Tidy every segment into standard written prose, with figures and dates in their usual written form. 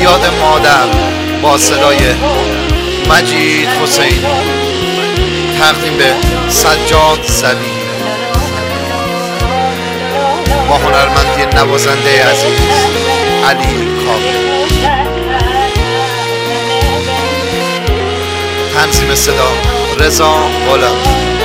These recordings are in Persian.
یاد مادر با صدای مجید حسین، تقدیم به سجاد زبی با هنرمندی نوازنده عزیز علی کامل. تنظیم صدا رضا غلام.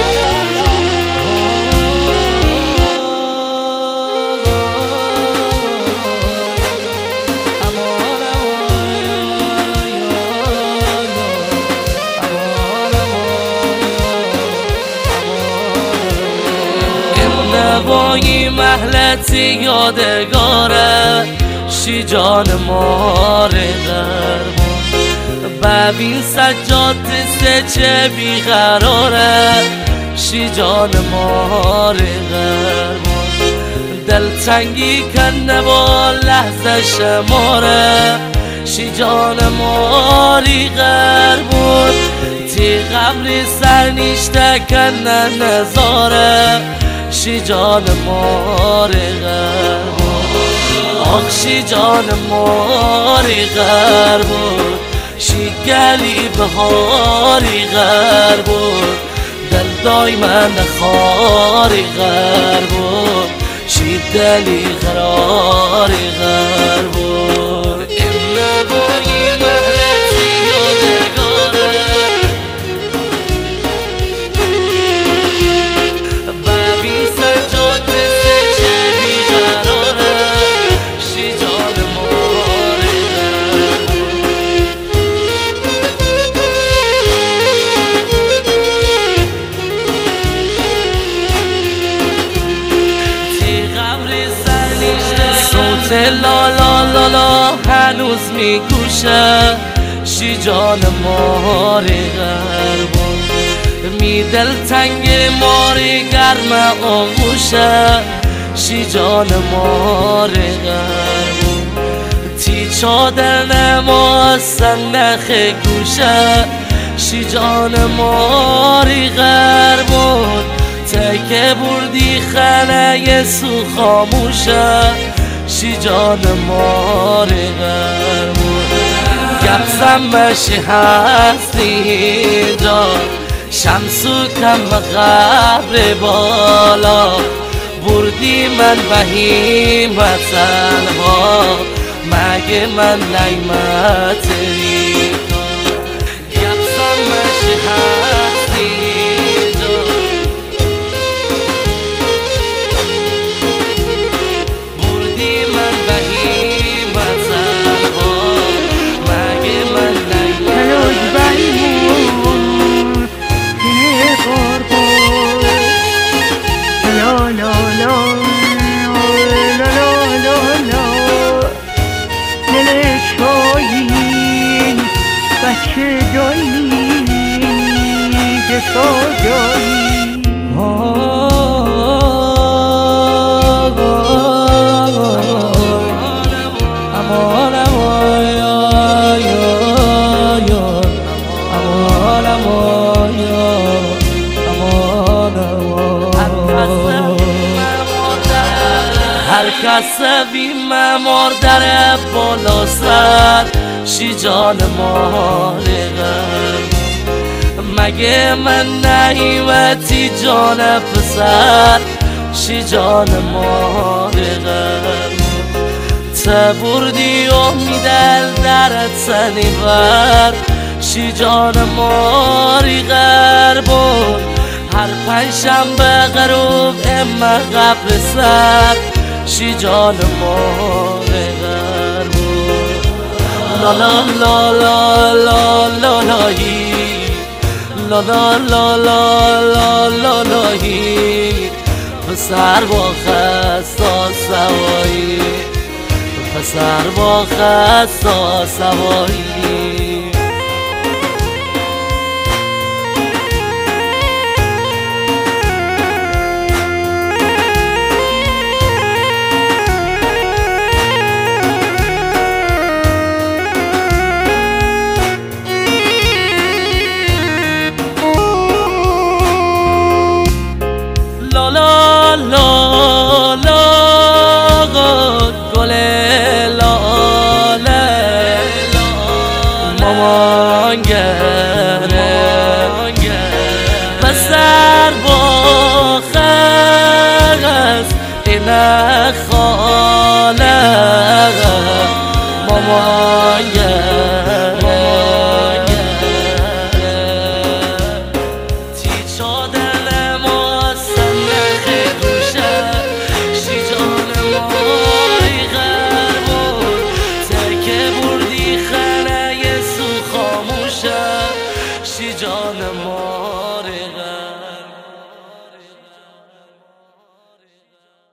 نوایی محلتی یادگاره شیجان ماره درمان، ببین سجاد سه چه بیقراره شیجان ماره درمان، دلتنگی کنه با لحظه شماره شیجان ماری غربون، تی قبری سرنیشته کنه نزاره شیجان ماری غربون، آخ شیجان ماری غربون، شی گلی بهاری غربون، دل دایما خاری غربون، شی دلی قراری غربون. این نوایی محلتی یادگاره ببین سجاد سه چه بیقراره شیجان ماری صوت لا لا لا لا هنوز میگوشه شیجان ماری غربون، می دلتنگ ماری گرم آغوشه شیجان ماری غربون، تی چادر نماستن نخ گوشه شیجان ماری غربون، تکه بردی خانه سو خاموشه شیجان ماری غربون، گفزم مشی هستی جان شمسو کم قبر بالا، بردی من بهیمت تنها مگه من نعمتی گفزم مشی هستی بچه جایی دفا جایی هر کس بی ممار در بالا سر شیجان ماری غربون، مگه من نعیمتی جان پسر شیجان ماری غربون، ته بردی امیدل در تنی بر شیجان ماری غربون، هر پنجشنبه غروب اما قبر سر شیجان ماری غربون، لا لا لا لا لا لا لایی لا لا لا لا لا لا لایی، پسر با خستا سوایی پسر با خستا سوایی. بسر با خرس این خاله مامان